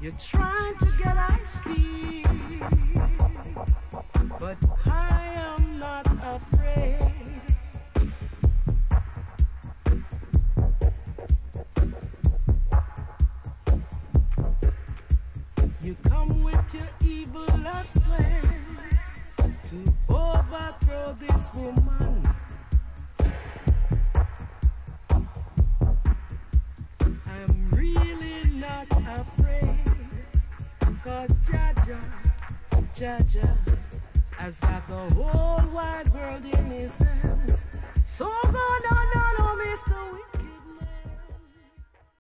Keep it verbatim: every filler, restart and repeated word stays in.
You're trying to get ice cream, but I am not afraid. You come with your evil lust plans to overthrow this woman. I'm really not afraid. Cause Jaja, Jaja has got the whole wide world in his hands. So go down, down, oh Mister Wicked.